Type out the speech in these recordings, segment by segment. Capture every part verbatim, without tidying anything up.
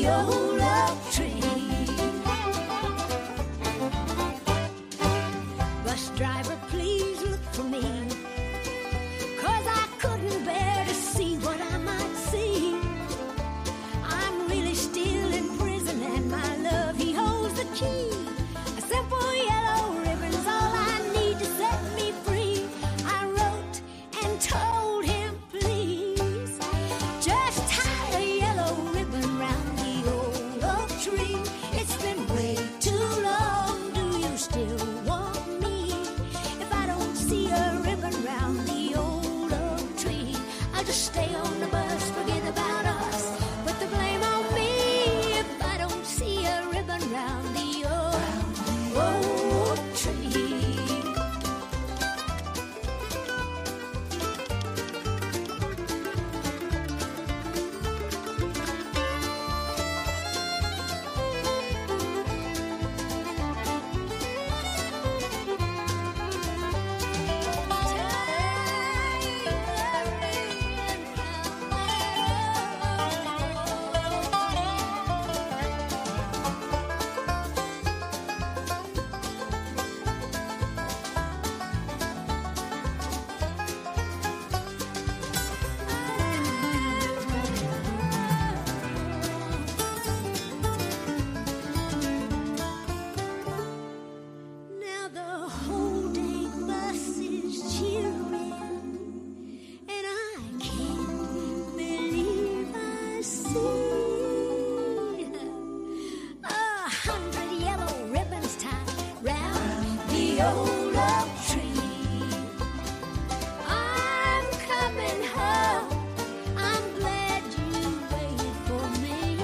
old oak tree. Bus driver, please look for me, 'cause I couldn't bear to see what I might see. I'm really still in prison, and my love, he holds the key. A simple yellow ribbon's all I need to set me free. I wrote and told him, please, just tie a yellow ribbon round the old oak tree. It's been way too long, do you still want me? If I don't see a ribbon round the old oak tree, I'll just stay on the bus, forget about us, put the blame on me. If I don't see a ribbon round the old oak tree. Now the whole dang bus is cheering, and I can't believe I see a hundred yellow ribbons tied round the old oak tree. I'm coming home, I'm glad you waited for me.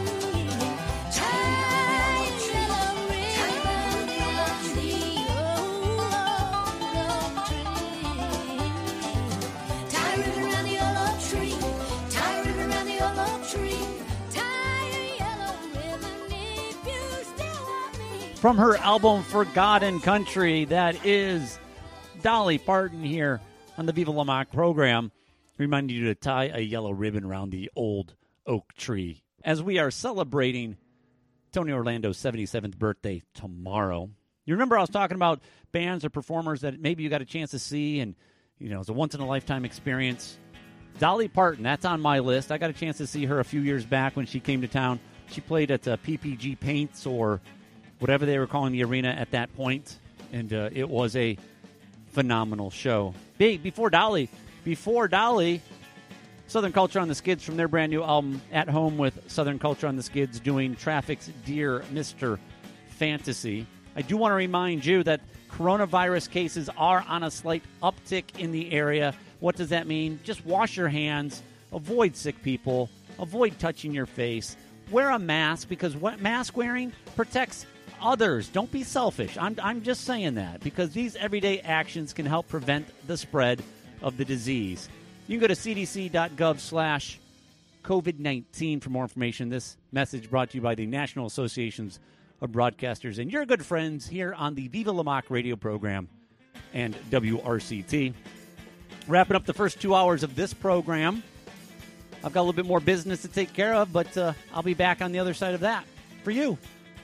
Tie a yellow ribbon round the old oak tree. Tie a ribbon round the old oak tree. Tie a ribbon round the old oak tree. Tie a yellow ribbon if you still want me. From her album Forgotten Country, that is Dolly Parton here on the Viva La Mock program, reminding you to tie a yellow ribbon around the old oak tree as we are celebrating Tony Orlando's seventy-seventh birthday tomorrow. You remember I was talking about bands or performers that maybe you got a chance to see and, you know, it's a once-in-a-lifetime experience. Dolly Parton, that's on my list. I got a chance to see her a few years back when she came to town. She played at uh, P P G Paints or whatever they were calling the arena at that point, and uh, it was a phenomenal show. Big before Dolly, before Dolly, Southern Culture on the Skids from their brand new album At Home with Southern Culture on the Skids, doing Traffic's Dear Mister Fantasy. I do want to remind you that coronavirus cases are on a slight uptick in the area. What does that mean? Just wash your hands, avoid sick people, avoid touching your face, wear a mask, because what mask wearing protects others. Don't be selfish. I'm, I'm just saying that, because these everyday actions can help prevent the spread of the disease. You can go to cdc.gov slash COVID nineteen for more information. This message brought to you by the National Associations of Broadcasters and your good friends here on the Viva La Mock radio program and W R C T. Wrapping up the first two hours of this program. I've got a little bit more business to take care of, but uh, I'll be back on the other side of that for you.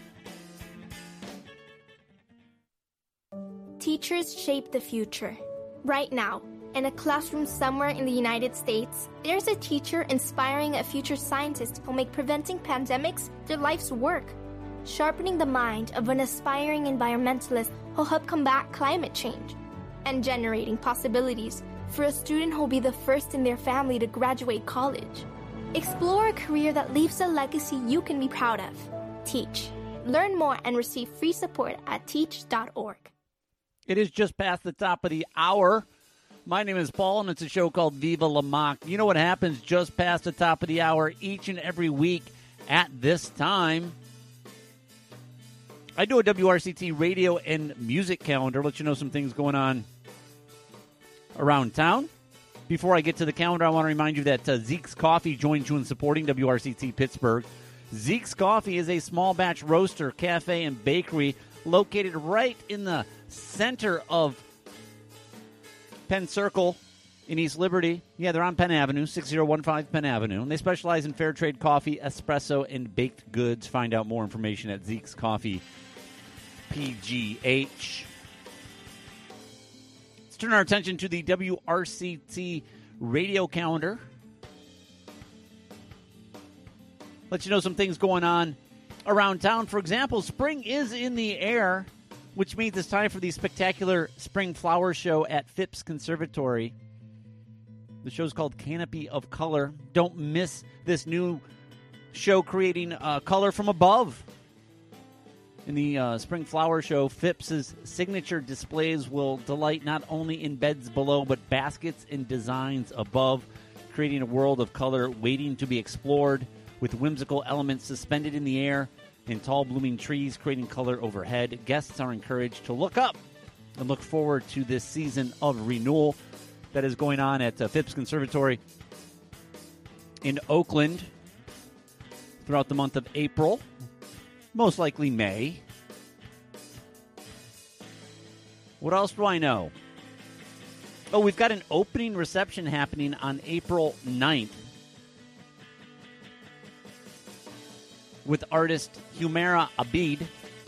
Teachers shape the future. Right now, in a classroom somewhere in the United States, there's a teacher inspiring a future scientist who'll make preventing pandemics their life's work. Sharpening the mind of an aspiring environmentalist who'll help combat climate change. And generating possibilities for a student who'll be the first in their family to graduate college. Explore a career that leaves a legacy you can be proud of. Teach. Learn more and receive free support at teach dot org. It is just past the top of the hour. My name is Paul, and it's a show called Viva La Mock. You know what happens just past the top of the hour each and every week at this time? I do a W R C T radio and music calendar, let you know some things going on around town. Before I get to the calendar, I want to remind you that uh, Zeke's Coffee joins you in supporting W R C T Pittsburgh. Zeke's Coffee is a small batch roaster, cafe, and bakery located right in the center of Penn Circle in East Liberty. Yeah, they're on Penn Avenue, six oh one five Penn Avenue. And they specialize in fair trade coffee, espresso, and baked goods. Find out more information at Zeke's Coffee P G H. Let's turn our attention to the W R C T radio calendar. Let you know some things going on around town. For example, spring is in the air, which means it's time for the spectacular spring flower show at Phipps Conservatory. The show's called Canopy of Color. Don't miss this new show creating uh, color from above. In the uh, spring flower show, Phipps's signature displays will delight not only in beds below, but baskets and designs above, creating a world of color waiting to be explored, with whimsical elements suspended in the air and tall blooming trees creating color overhead. Guests are encouraged to look up and look forward to this season of renewal that is going on at uh, Phipps Conservatory in Oakland throughout the month of April, most likely May. What else do I know? Oh, we've got an opening reception happening on April ninth with artist Humera Abid.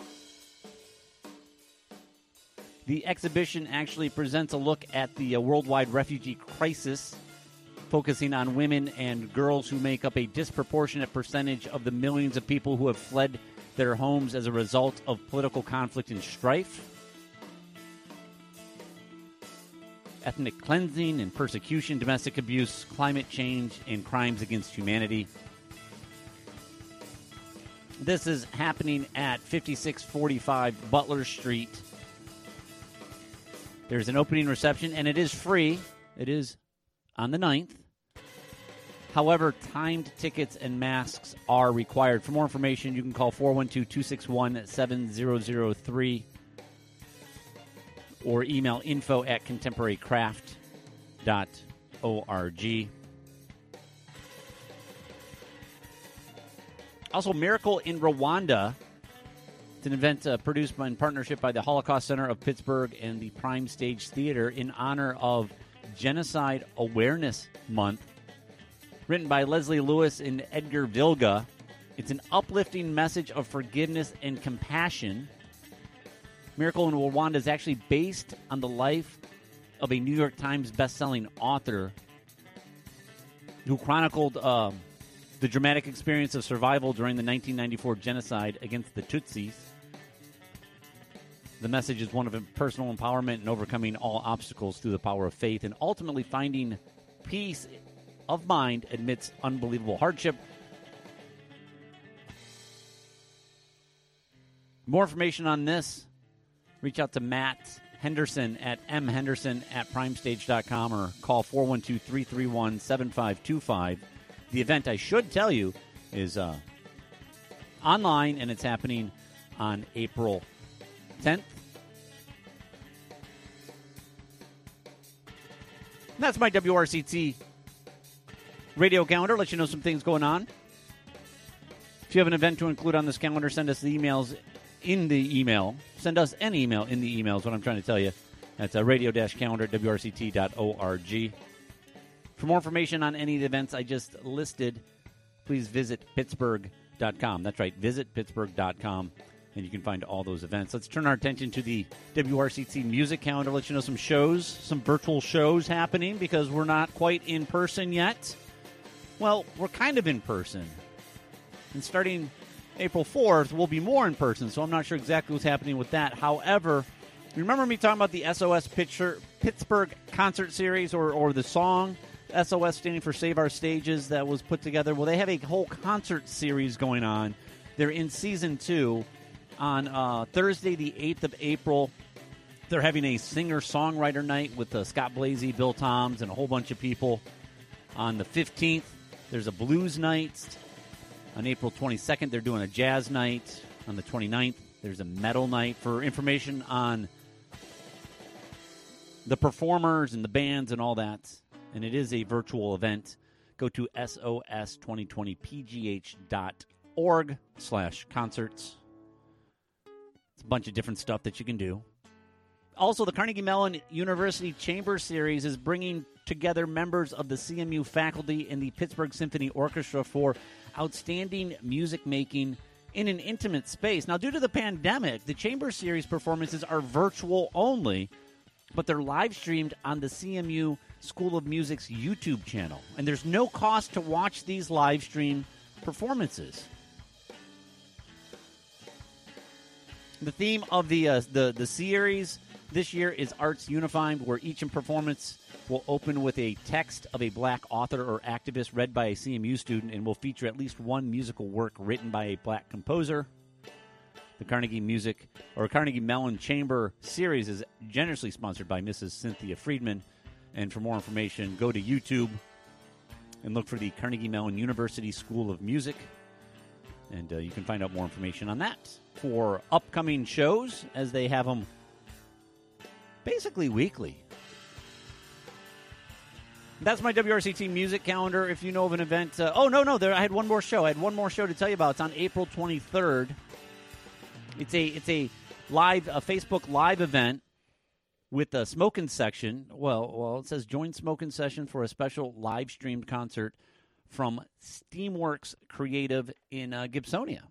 The exhibition actually presents a look at the uh, worldwide refugee crisis, focusing on women and girls who make up a disproportionate percentage of the millions of people who have fled their homes as a result of political conflict and strife, ethnic cleansing and persecution, domestic abuse, climate change, and crimes against humanity. This is happening at fifty-six forty-five Butler Street. There's an opening reception, and it is free. It is on the ninth. However, timed tickets and masks are required. For more information, you can call four one two, two six one, seven zero zero three or email info at contemporary craft dot org. Also, Miracle in Rwanda. It's an event uh, produced by, in partnership by the Holocaust Center of Pittsburgh and the Prime Stage Theater in honor of Genocide Awareness Month. Written by Leslie Lewis and Edgar Vilga. It's an uplifting message of forgiveness and compassion. Miracle in Rwanda is actually based on the life of a New York Times best-selling author who chronicled uh, the dramatic experience of survival during the nineteen ninety-four genocide against the Tutsis. The message is one of personal empowerment and overcoming all obstacles through the power of faith and ultimately finding peace of mind amidst unbelievable hardship. More information on this, reach out to Matt Henderson at m henderson at primestage dot com or call four one two, three three one, seven five two five. The event, I should tell you, is uh, online, and it's happening on April tenth. And that's my W R C T radio calendar. Let you know some things going on. If you have an event to include on this calendar, send us the emails in the email. Send us an email in the email is what I'm trying to tell you. That's uh, radio-calendar at w r c t dot org. For more information on any of the events I just listed, please visit pittsburgh dot com. That's right, visit pittsburgh dot com, and you can find all those events. Let's turn our attention to the W R C T music calendar. Let you know some shows, some virtual shows happening because we're not quite in person yet. Well, we're kind of in person. And starting April fourth, we'll be more in person, so I'm not sure exactly what's happening with that. However, remember me talking about the S O S Pitcher, Pittsburgh concert series or, or the song S O S standing for Save Our Stages that was put together? Well, they have a whole concert series going on. They're in season two. On uh, Thursday, the eighth of April, they're having a singer-songwriter night with uh, Scott Blasey, Bill Toms, and a whole bunch of people. On the fifteenth, there's a blues night. On April twenty-second, they're doing a jazz night. On the twenty-ninth, there's a metal night. For information on the performers and the bands and all that, and it is a virtual event, go to S O S twenty twenty P G H dot org slash concerts. It's a bunch of different stuff that you can do. Also, the Carnegie Mellon University Chamber Series is bringing together members of the C M U faculty and the Pittsburgh Symphony Orchestra for outstanding music making in an intimate space. Now, due to the pandemic, the Chamber Series performances are virtual only, but they're live streamed on the C M U School of Music's YouTube channel. And there's no cost to watch these live stream performances. The theme of the uh, the the series this year is Arts Unifying, where each performance will open with a text of a black author or activist read by a C M U student and will feature at least one musical work written by a black composer. The Carnegie Music or Carnegie Mellon Chamber Series is generously sponsored by Missus Cynthia Friedman. And for more information, go to YouTube and look for the Carnegie Mellon University School of Music. And uh, you can find out more information on that for upcoming shows as they have them basically weekly. That's my W R C T music calendar. If you know of an event, uh, oh no, no, there I had one more show. I had one more show to tell you about. It's on April twenty-third. It's a it's a live a Facebook live event with a smoking section. Well, well, it says join smoking session for a special live streamed concert from Steamworks Creative in uh, Gibsonia.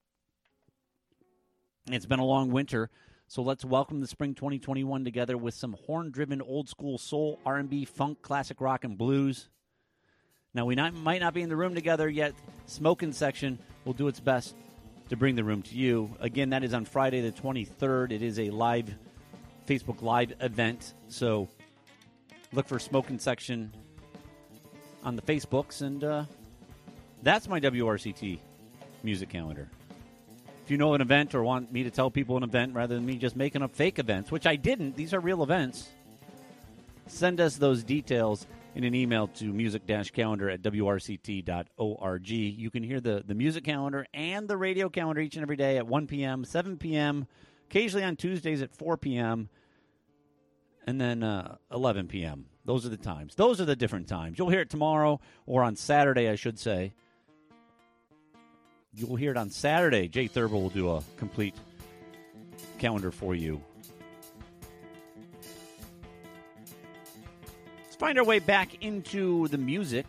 It's been a long winter. So let's welcome the spring twenty twenty-one together with some horn-driven old-school soul, R and B, funk, classic rock, and blues. Now, we not, might not be in the room together yet. Smokin' Section will do its best to bring the room to you. Again, that is on Friday the twenty-third. It is a live Facebook Live event. So look for Smokin' Section on the Facebooks. And uh, that's my W R C T music calendar. If you know an event or want me to tell people an event rather than me just making up fake events, which I didn't, these are real events, send us those details in an email to music-calendar at W R C T dot org. You can hear the, the music calendar and the radio calendar each and every day at one p.m., seven p.m., occasionally on Tuesdays at four p.m., and then uh, eleven p.m. Those are the times. Those are the different times. You'll hear it tomorrow, or on Saturday, I should say. You'll hear it on Saturday. Jay Thurber will do a complete calendar for you. Let's find our way back into the music.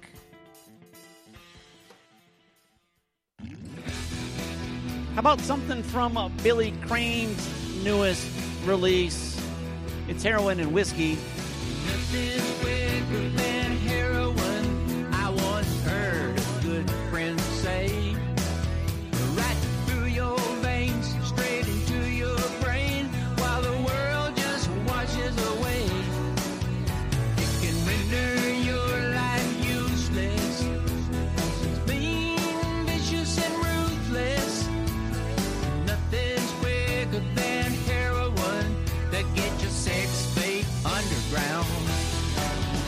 How about something from uh, Billy Crane's newest release? It's Heroin and Whiskey. Nothing's quicker than heroin, I once heard a good friend say. Right through your veins, straight into your brain, while the world just washes away. It can render your life useless. It's mean, vicious, and ruthless. Nothing's quicker than heroin that gets your sex fate underground.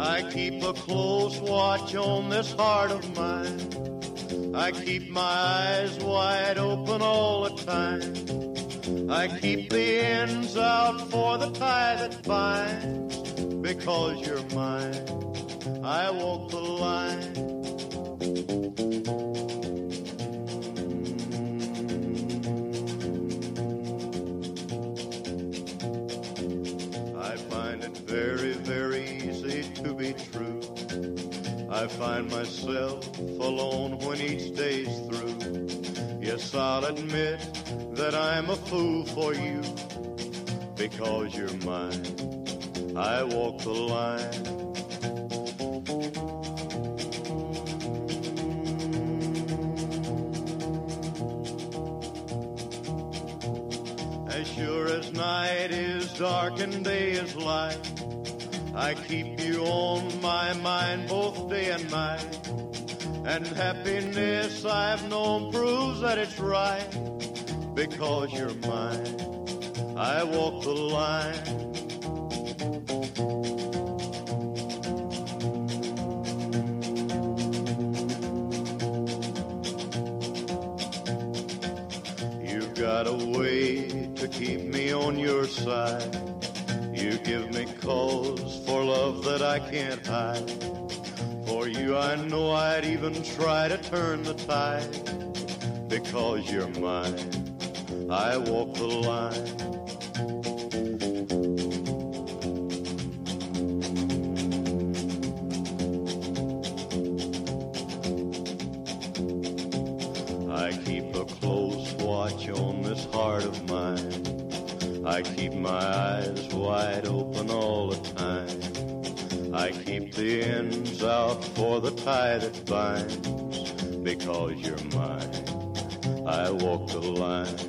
I keep a close watch on this heart of mine. I keep my eyes wide open all the time. I keep the ends out for the tie that binds. Because you're mine, I walk the line. I find it very, very easy to be true. I find myself alone when each day's through. Yes, I'll admit that I'm a fool for you. Because you're mine, I walk the line. As sure as night is dark and day is light, I keep you on my mind both day and night. And happiness I've known proves that it's right. Because you're mine, I walk the line. You've got a way to keep me on your side. You give me cause for love that I can't hide. For you I know I'd even try to turn the tide. Because you're mine, I walk the line. I keep a close watch on this heart of mine. I keep my eyes wide open all the time. I keep the ends out for the tie that binds. Because you're mine, I walk the line.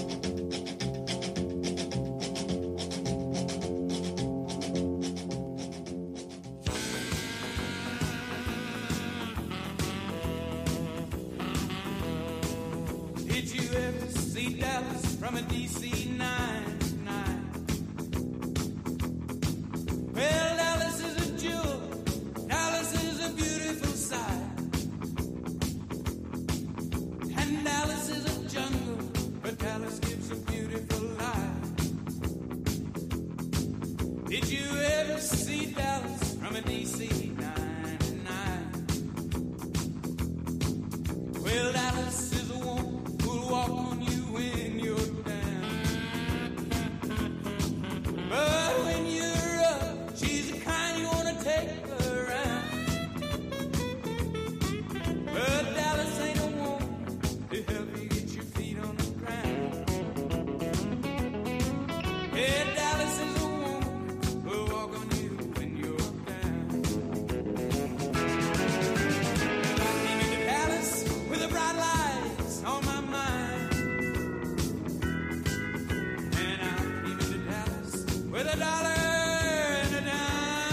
Did you ever see Dallas from a D C nine nine? Well, Dallas is a jewel. Dallas is a beautiful sight. And Dallas is a jungle, but Dallas gives a beautiful life. Did you ever see Dallas from a D C nine nine? Well, Dallas is a woman who'll walk on you when you're down. But when you're up, she's the kind you want to take around. But Dallas ain't a woman to help you get your feet on the ground. Yeah, Dallas is a woman who'll walk on you when you're down. Well, I came into Dallas with a bright lights on my mind. And I came into Dallas with a dollar and a dime.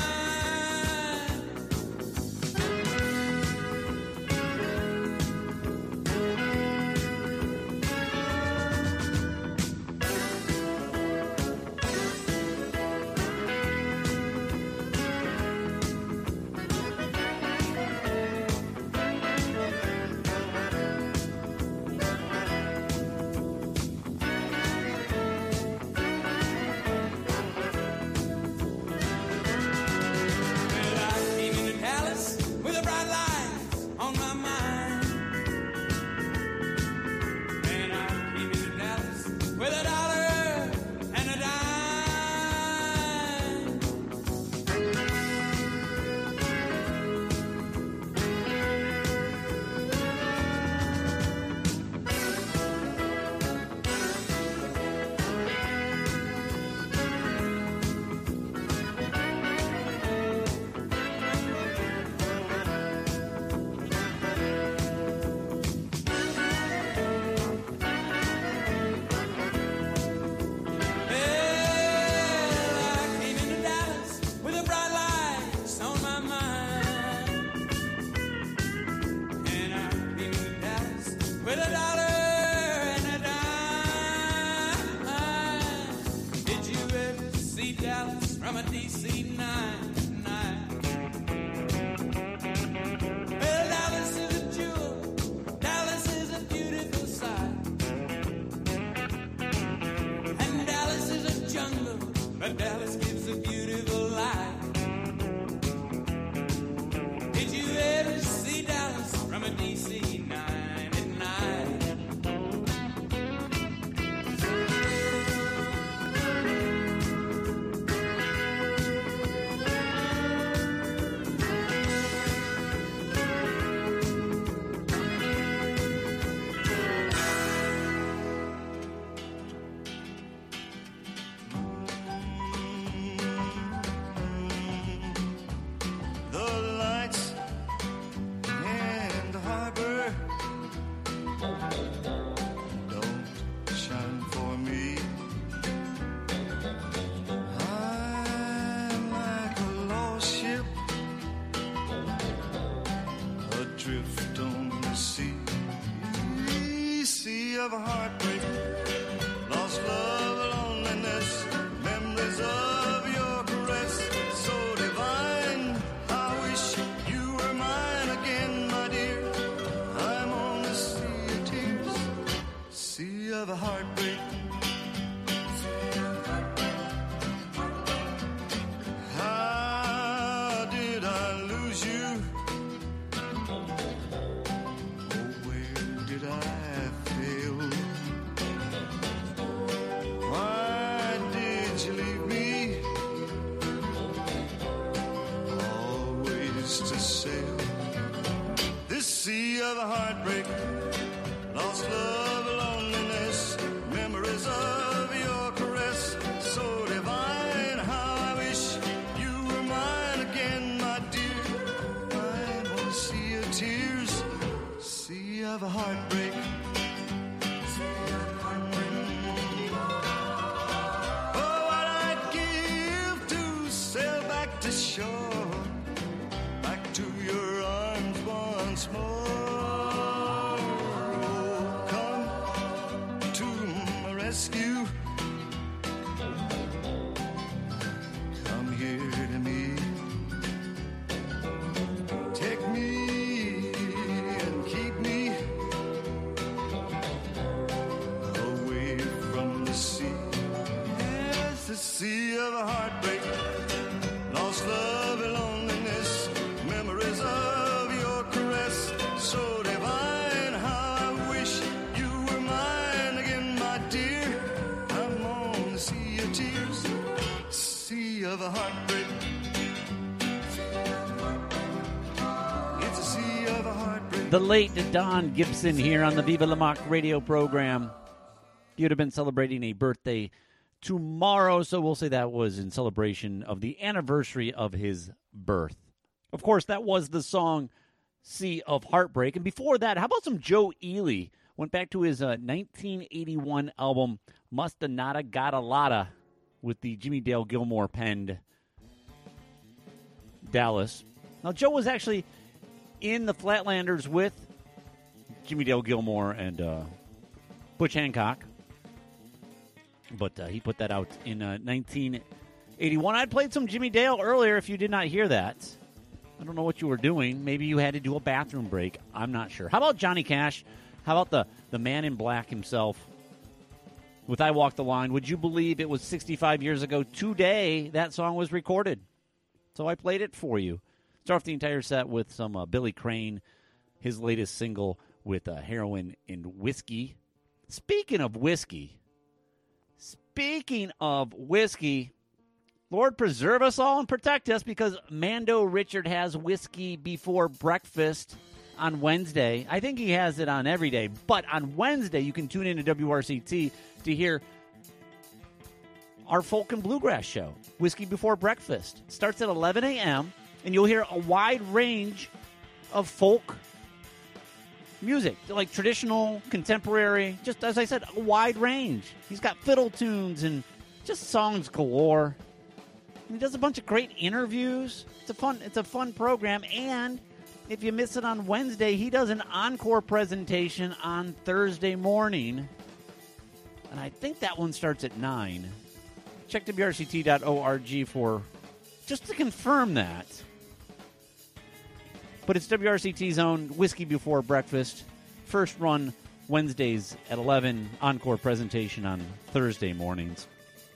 Well, I came into Dallas with a bright light on my mind. And I came into Dallas with a dollar and a dime. Well, I came into Dallas with a bright lights on my mind. And I came into Dallas with a dollar and a dime. Did you ever see Dallas from a D C nine nine? of a heartbreak, lost love, loneliness, memories of your caress, so divine. I wish you were mine again, my dear. I'm on the sea of tears, sea of a heartbreak. How did I lose you? Oh, where did I fail? Why did you leave me? Always to sail this sea of a heartbreak, lost love, loneliness, memories of your caress, so divine. How I wish you were mine again, my dear. I'm on a sea of tears, sea of a heartbreak. Oh, what I'd give to sail back to shore, back to your arms once more. Oh, come to my rescue. Come here to me. Take me and keep me away from the sea. Yes, the sea of a heartbreak, lost love and loneliness, memories of your caress, so divine. How I wish you were mine again, my dear. I'm on the sea of tears, sea of a heartbreak. It's a sea of a heartbreak. The late Don Gibson here on the Viva La Mock radio program. You'd have been celebrating a birthday tomorrow, so we'll say that was in celebration of the anniversary of his birth. Of course, that was the song Sea of Heartbreak. And before that, how about some Joe Ely? Went back to his uh, nineteen eighty-one album, Musta Nada Gotta Lotta, with the Jimmy Dale Gilmore penned Dallas. Now, Joe was actually in the Flatlanders with Jimmy Dale Gilmore and uh, Butch Hancock. But uh, he put that out in uh, nineteen eighty-one. I played some Jimmy Dale earlier if you did not hear that. I don't know what you were doing. Maybe you had to do a bathroom break. I'm not sure. How about Johnny Cash? How about the, the man in black himself with I Walk the Line? Would you believe it was sixty-five years ago today that song was recorded? So I played it for you. Start off the entire set with some uh, Billy Crane, his latest single with uh, Heroin and Whiskey. Speaking of whiskey, speaking of whiskey, Lord preserve us all and protect us, because Mando Richard has whiskey before breakfast on Wednesday. I think he has it on every day, but on Wednesday you can tune in to W R C T to hear our folk and bluegrass show, Whiskey Before Breakfast. Starts at eleven a.m., and you'll hear a wide range of folk music, like traditional, contemporary, just as I said, a wide range. He's got fiddle tunes and just songs galore. And he does a bunch of great interviews. It's a fun, it's a fun program. And if you miss it on Wednesday, he does an encore presentation on Thursday morning. And I think that one starts at nine. Check W R C T dot org for just to confirm that. But it's W R C T's own Whiskey Before Breakfast. First run Wednesdays at eleven. Encore presentation on Thursday mornings.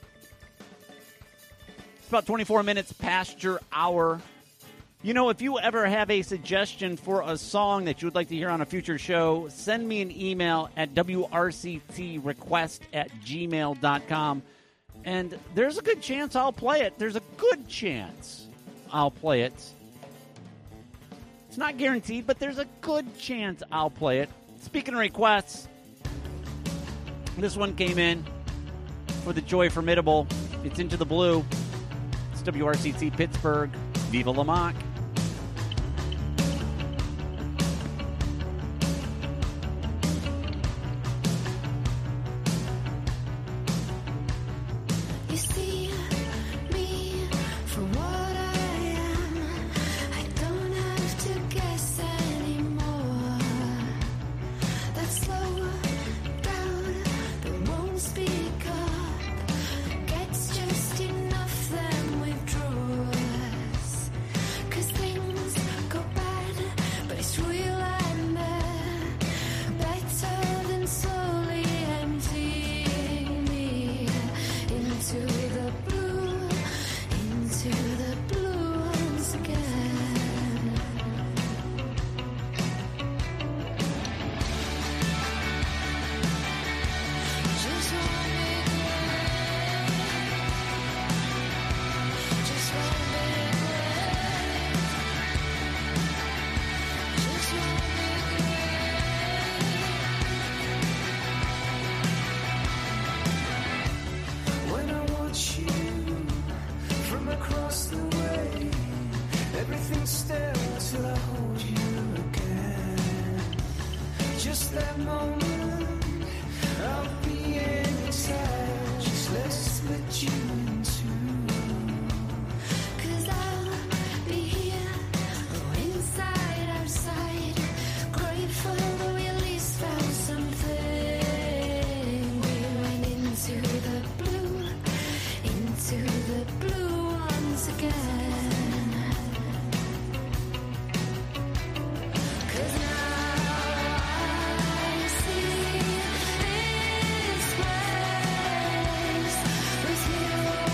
It's about twenty-four minutes past your hour. You know, if you ever have a suggestion for a song that you would like to hear on a future show, send me an email at W R C T request at gmail dot com. And there's a good chance I'll play it. There's a good chance I'll play it. It's not guaranteed, but there's a good chance I'll play it. Speaking of requests, this one came in for the Joy Formidable. It's Into the Blue. It's W R C T Pittsburgh. Viva La Mock. You see me for what I am. I don't have to guess anymore. That slow down everything still till I hold you again. Just that moment of being inside, just let's split you in two. 'Cause I'll be here, oh, inside, outside, grateful that we at least found something. We went into the blue, into the blue once again. With you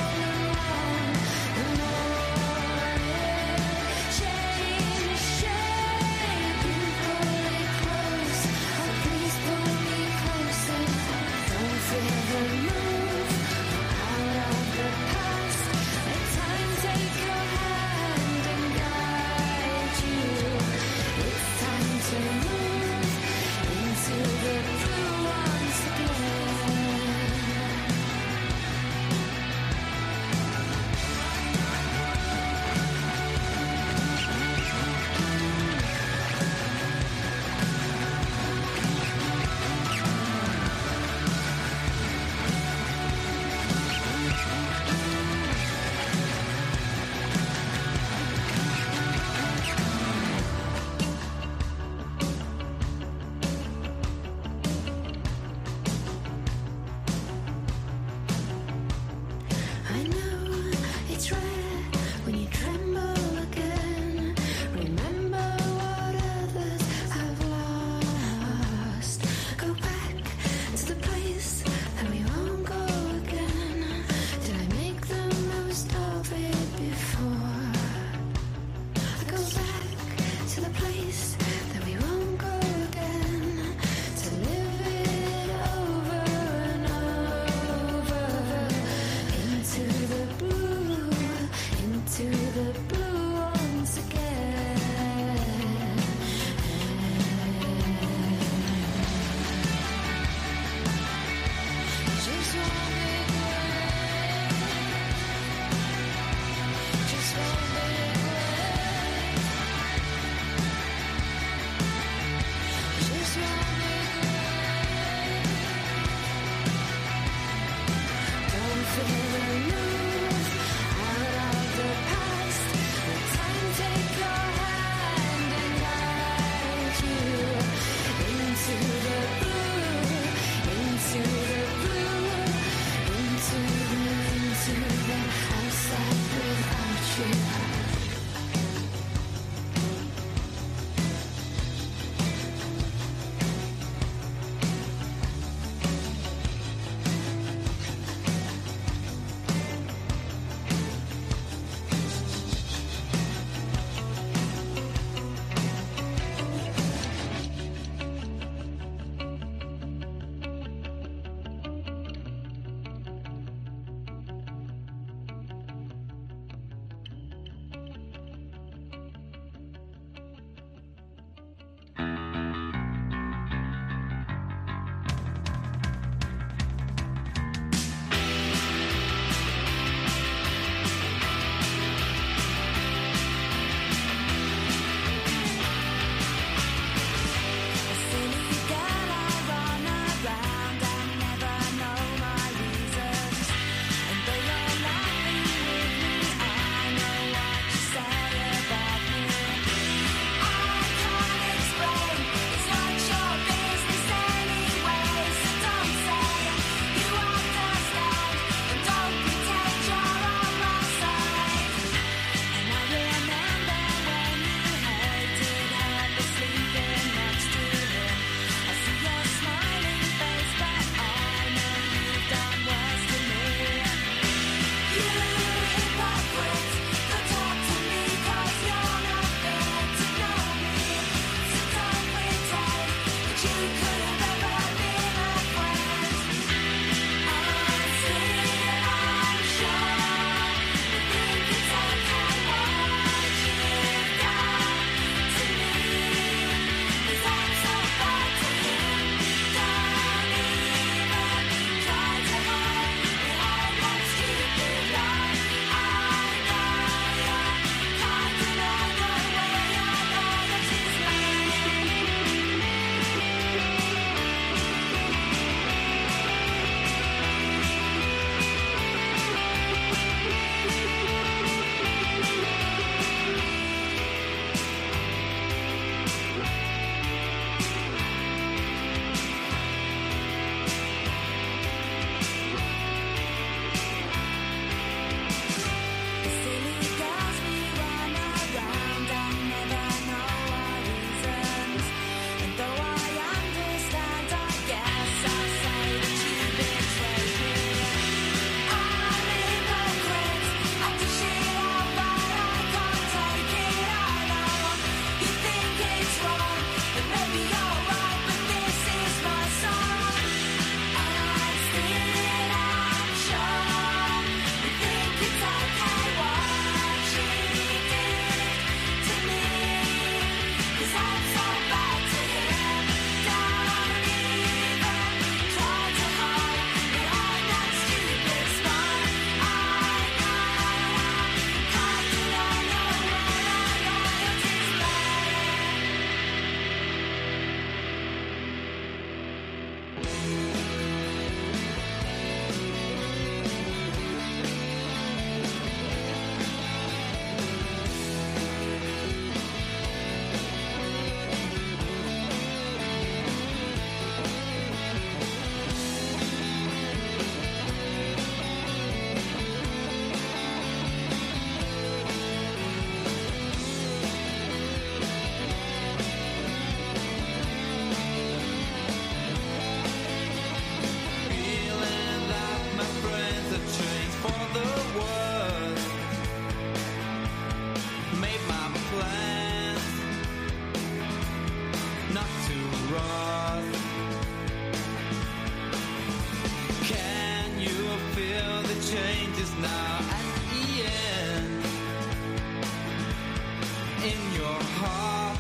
apart.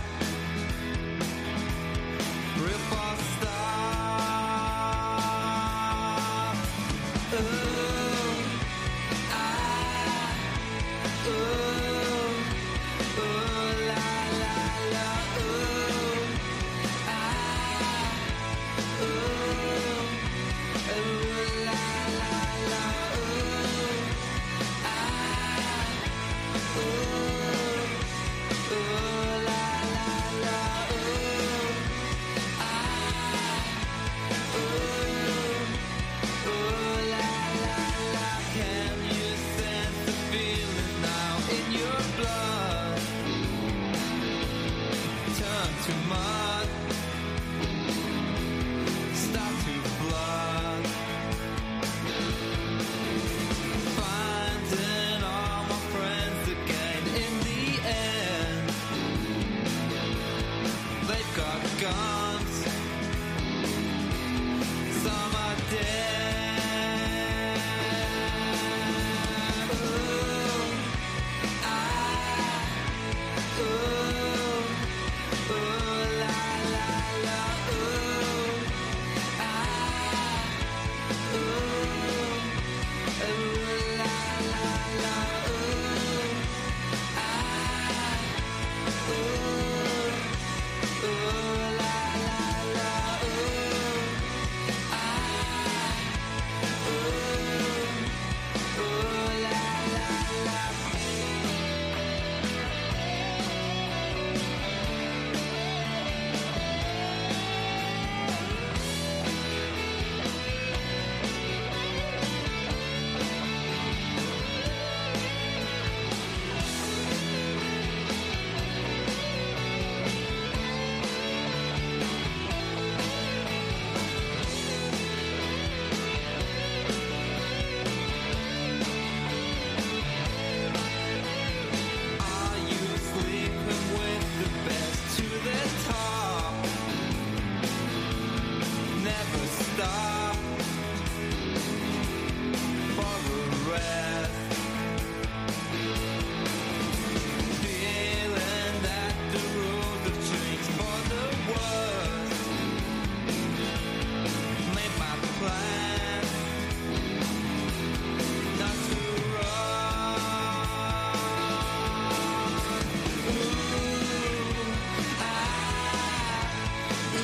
Rip or stop. Ooh, I, ooh, ooh, la, la, la, ooh, I, ooh, ooh, la, la, la, ooh, I, ooh, ooh, la, la, la, ooh, I, ooh, ooh, la, la, la. Can you sense the feeling now in your blood? Turn to mud, start to flood. Finding all my friends again in the end. They've got guns, some are dead. Ooh, I, ooh, ooh, la, la, la, ooh, I, ooh, ooh, la, la, la, ooh, I, ooh, ooh, la, la, la, ooh, I, ooh, ooh, la, la, la. Are you sleeping with the best to the top? Never stop for a rest. Feeling that the rules have changed for the worse. Made my plan not to run. Ooh, I, ooh,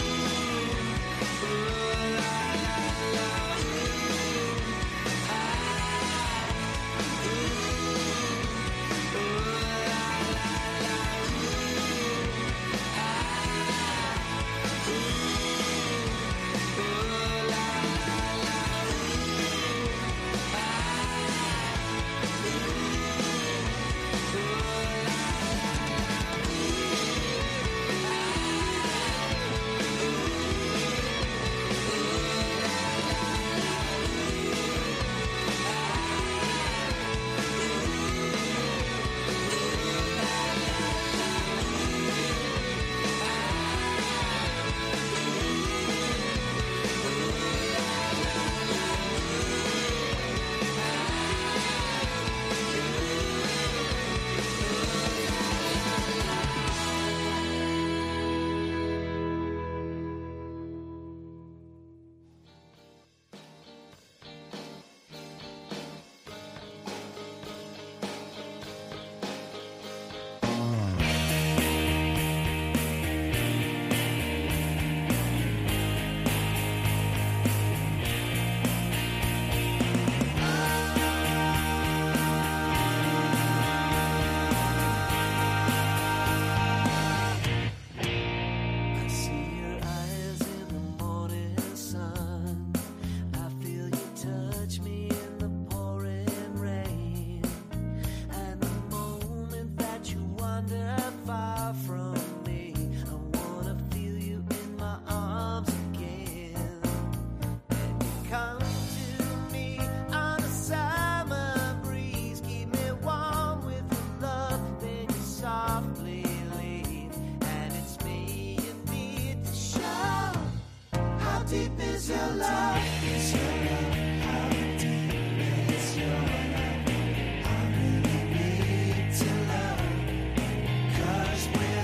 ooh, la, la, la, ooh, I, ooh, ooh, la, la, la, ooh, I, ooh, ooh, la, la, la, I see your eyes in the morning sun. I feel you touch me in the pouring rain. And the moment that you wander far from me, I wanna feel you in my arms again. And you come to me on a summer breeze, keep me warm with your love, then you softly leave. And it's me you need to show. How deep is your love? Is your love? How deep is your love? I really need to love. 'Cause we're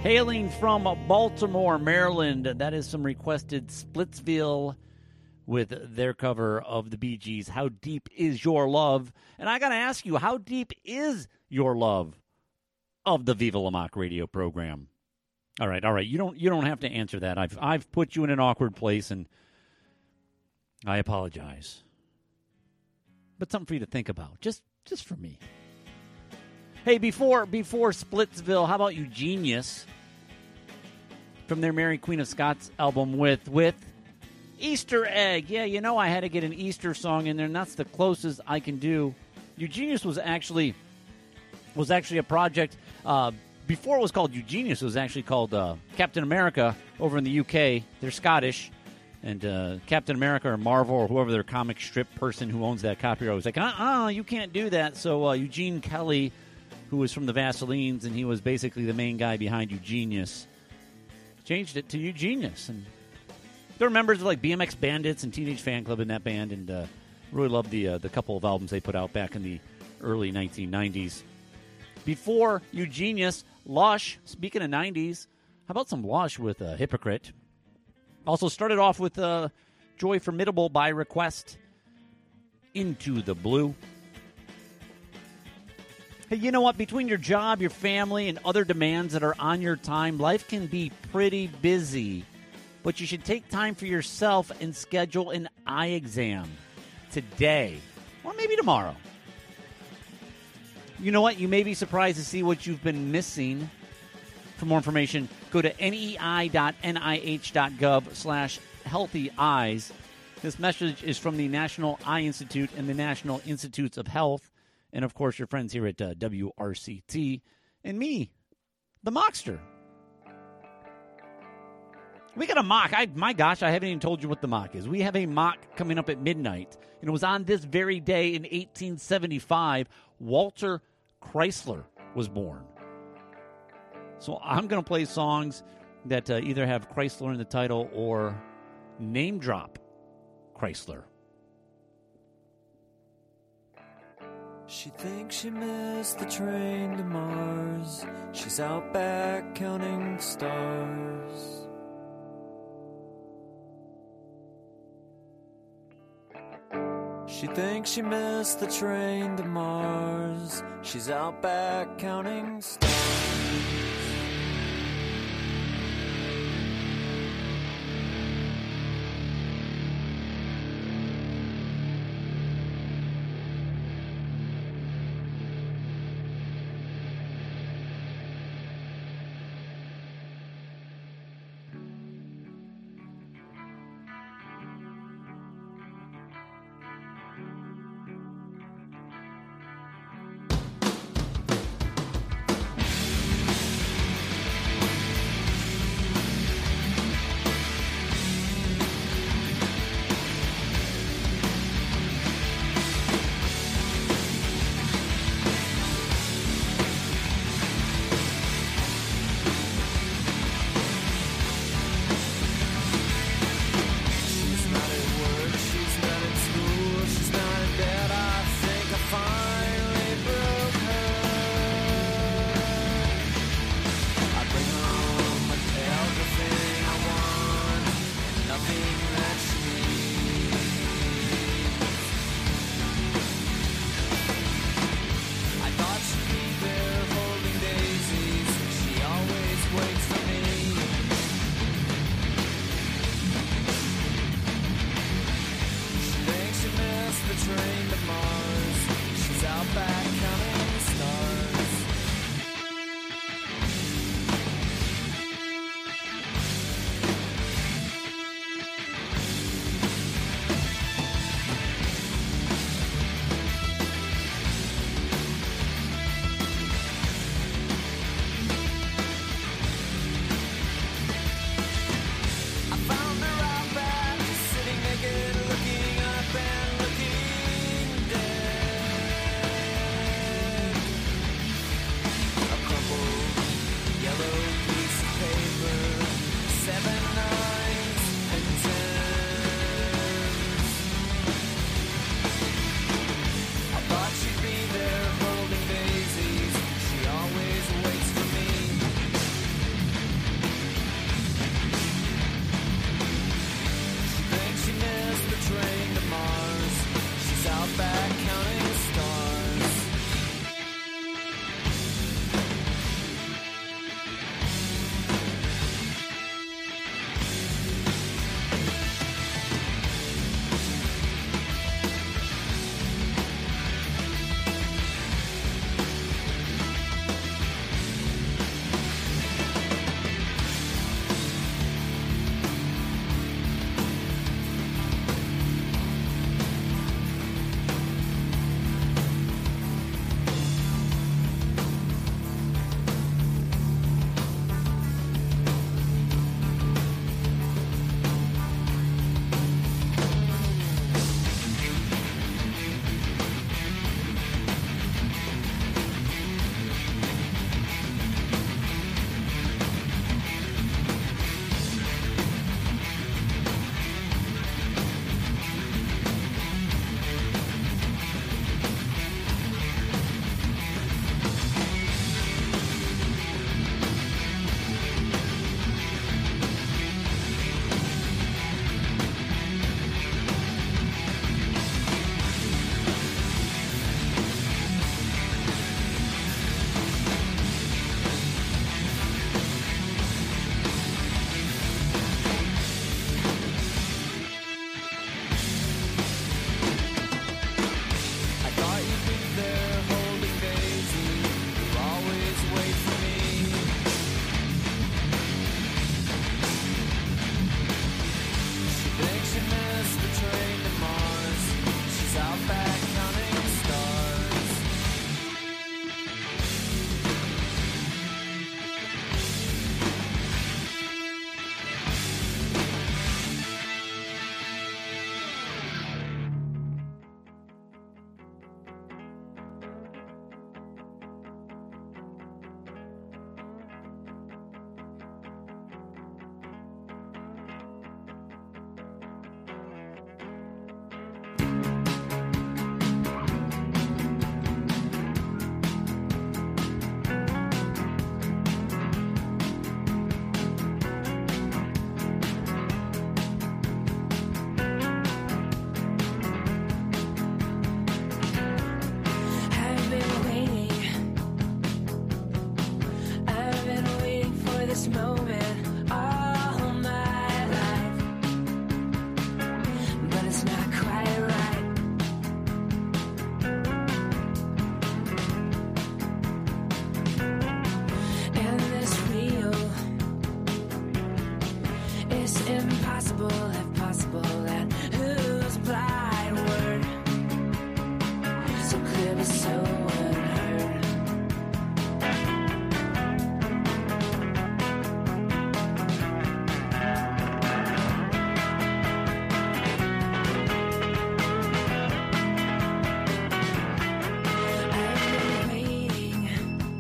Hailing from Baltimore, Maryland, that is some requested Splitsville with their cover of the Bee Gees, How Deep Is Your Love? And I got to ask you, how deep is your love of the Viva La Mock radio program? All right, all right. You don't you don't have to answer that. I've I've put you in an awkward place, and I apologize. But something for you to think about, just just for me. Hey, before before Splitsville, how about Eugenius from their Mary Queen of Scots album with with Easter Egg? Yeah, you know I had to get an Easter song in there, and that's the closest I can do. Eugenius was actually was actually a project uh, before it was called Eugenius. It was actually called uh, Captain America over in the U K. They're Scottish, and uh, Captain America or Marvel or whoever their comic strip person who owns that copyright was like, uh-uh, you can't do that. So uh, Eugene Kelly, who was from the Vaselines, and he was basically the main guy behind Eugenius, changed it to Eugenius. And there are members of like B M X Bandits and Teenage Fan Club in that band, and uh, really loved the uh, the couple of albums they put out back in the early nineteen nineties. Before Eugenius, Lush. Speaking of nineties, how about some Lush with uh, Hypocrite? Also started off with uh, Joy Formidable by request, Into the Blue. Hey, you know what? Between your job, your family, and other demands that are on your time, life can be pretty busy. But you should take time for yourself and schedule an eye exam today or maybe tomorrow. You know what? You may be surprised to see what you've been missing. For more information, go to nei.nih.gov slash healthy eyes. This message is from the National Eye Institute and the National Institutes of Health. And, of course, your friends here at uh, W R C T and me, the Mockster. We got a mock. I, my gosh, I haven't even told you what the mock is. We have a mock coming up at midnight. And it was on this very day in eighteen seventy-five, Walter Chrysler was born. So I'm going to play songs that uh, either have Chrysler in the title or name drop Chrysler. She thinks she missed the train to Mars. She's out back counting stars. She thinks she missed the train to Mars. She's out back counting stars. could be so unheard. I've been waiting.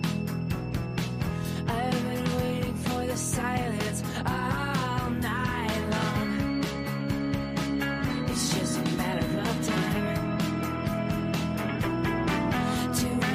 I've been waiting for the silence all night long. It's just a matter of time. To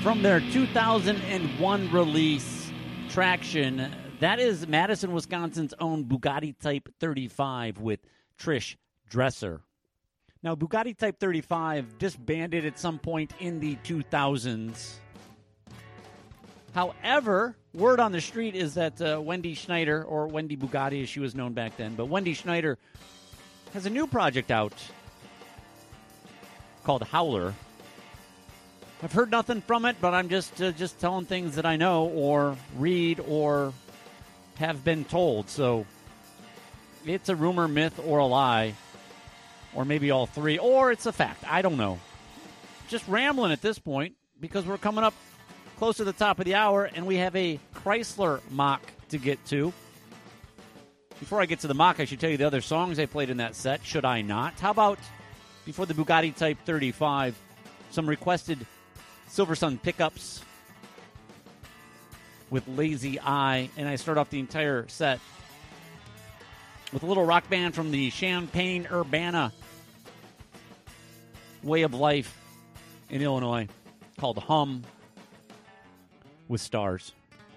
from their two thousand one release, Traction. That is Madison, Wisconsin's own Bugatti Type thirty-five with Trish Dresser. Now, Bugatti Type thirty-five disbanded at some point in the two thousands. However, word on the street is that uh, Wendy Schneider, or Wendy Bugatti as she was known back then, but Wendy Schneider has a new project out called Howler. I've heard nothing from it, but I'm just uh, just telling things that I know or read or have been told. So it's a rumor, myth, or a lie, or maybe all three, or it's a fact. I don't know. Just rambling at this point because we're coming up close to the top of the hour, and we have a Chrysler mock to get to. Before I get to the mock, I should tell you the other songs I played in that set, should I not? How about, before the Bugatti Type thirty-five, some requested Silver Sun pickups with Lazy Eye, and I start off the entire set with a little rock band from the Champaign-Urbana way of life in Illinois called Hum with Stars.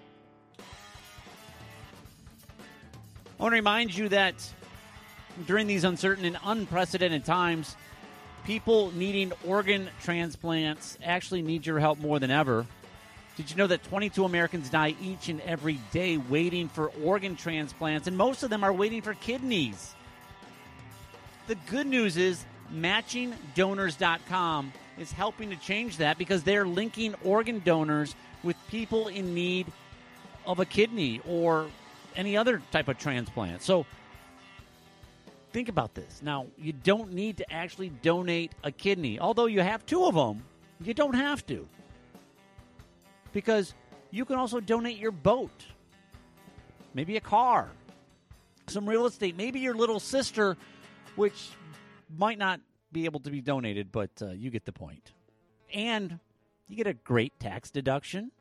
I want to remind you that during these uncertain and unprecedented times, people needing organ transplants actually need your help more than ever. Did you know that twenty-two Americans die each and every day waiting for organ transplants, and most of them are waiting for kidneys? The good news is matching donors dot com is helping to change that because they're linking organ donors with people in need of a kidney or any other type of transplant. So think about this. Now, you don't need to actually donate a kidney. Although you have two of them, you don't have to. Because you can also donate your boat, maybe a car, some real estate, maybe your little sister, which might not be able to be donated, but uh, you get the point. And you get a great tax deduction.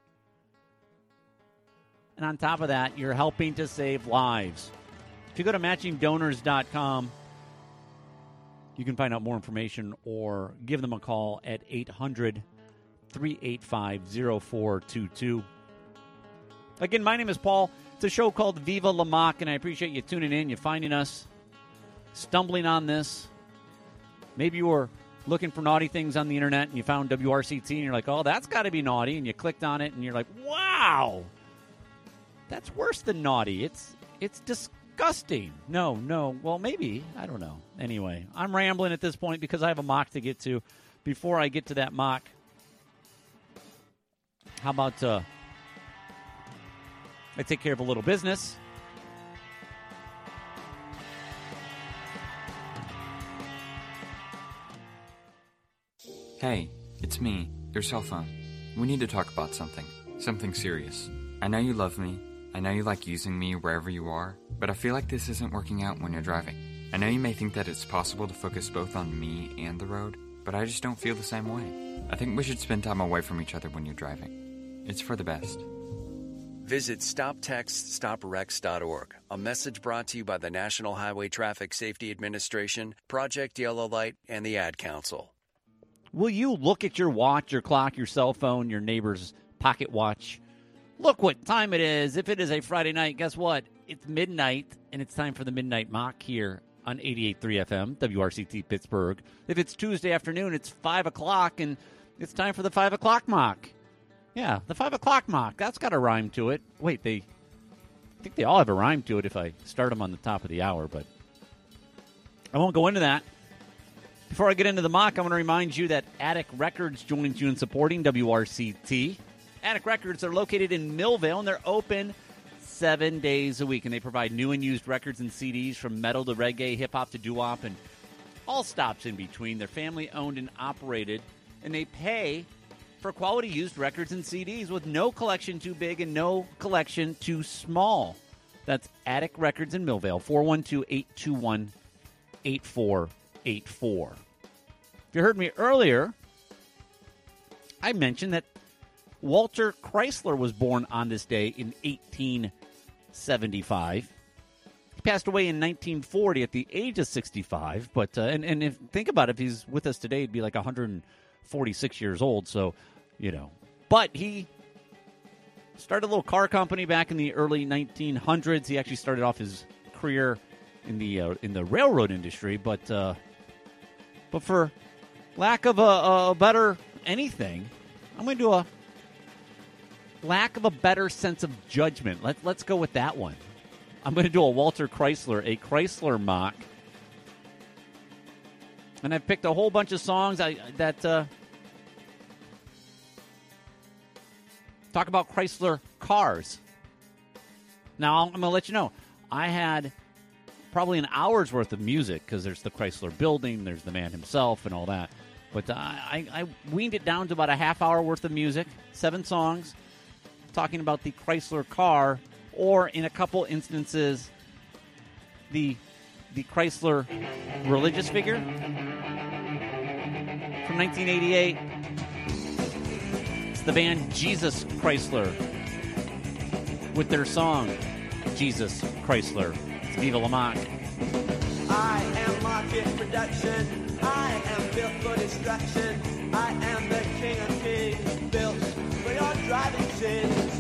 And on top of that, you're helping to save lives. If you go to matching donors dot com, you can find out more information or give them a call at eight hundred, three eight five, zero four two two. Again, my name is Paul. It's a show called Viva La Mock, and I appreciate you tuning in, you finding us, stumbling on this. Maybe you were looking for naughty things on the internet and you found W R C T and you're like, oh, that's got to be naughty, and you clicked on it and you're like, wow, that's worse than naughty. It's it's disgusting. No, no, well, maybe. I don't know. Anyway, I'm rambling at this point because I have a mock to get to. Before I get to that mock, how about uh, I take care of a little business? Hey, it's me, your cell phone. We need to talk about something. Something serious. I know you love me. I know you like using me wherever you are, but I feel like this isn't working out when you're driving. I know you may think that it's possible to focus both on me and the road, but I just don't feel the same way. I think we should spend time away from each other when you're driving. It's for the best. Visit stop text stop wrecks dot org, a message brought to you by the National Highway Traffic Safety Administration, Project Yellow Light, and the Ad Council. Will you look at your watch, your clock, your cell phone, your neighbor's pocket watch? Look what time it is. If it is a Friday night, guess what? It's midnight, and it's time for the Midnight Mock here on eighty-eight point three F M, W R C T Pittsburgh. If it's Tuesday afternoon, it's five o'clock, and it's time for the five o'clock mock. Yeah, the five o'clock mock. That's got a rhyme to it. Wait, they, I think they all have a rhyme to it if I start them on the top of the hour, but I won't go into that. Before I get into the mock, I want to remind you that Attic Records joins you in supporting W R C T. Attic Records are located in Millvale, and they're open seven days a week. And they provide new and used records and C Ds from metal to reggae, hip-hop to doo-wop, and all stops in between. They're family-owned and operated, and they pay for quality used records and C Ds with no collection too big and no collection too small. That's Attic Records in Millvale, four one two, eight two one, eight four eight four. If you heard me earlier, I mentioned that Walter Chrysler was born on this day in eighteen seventy-five. He passed away in nineteen forty at the age of sixty-five. But uh, and and if think about it, if he's with us today, he'd be like one hundred forty-six years old. So, you know, but he started a little car company back in the early nineteen hundreds. He actually started off his career in the uh, in the railroad industry, but uh, but for lack of a, a better anything, I'm going to do a lack of a better sense of judgment. Let's let's go with that one. I'm going to do a Walter Chrysler, a Chrysler mock, and I've picked a whole bunch of songs I, that uh, talk about Chrysler cars. Now I'm going to let you know, I had probably an hour's worth of music because there's the Chrysler building, there's the man himself, and all that. But uh, I, I weaned it down to about a half hour worth of music, seven songs, talking about the Chrysler car, or in a couple instances, the the Chrysler religious figure from nineteen eighty-eight. It's the band Jesus Chrysler with their song Jesus Chrysler. It's Viva La Mock. I am market production. I am built for destruction. I am the king of kings, built for your driving sins.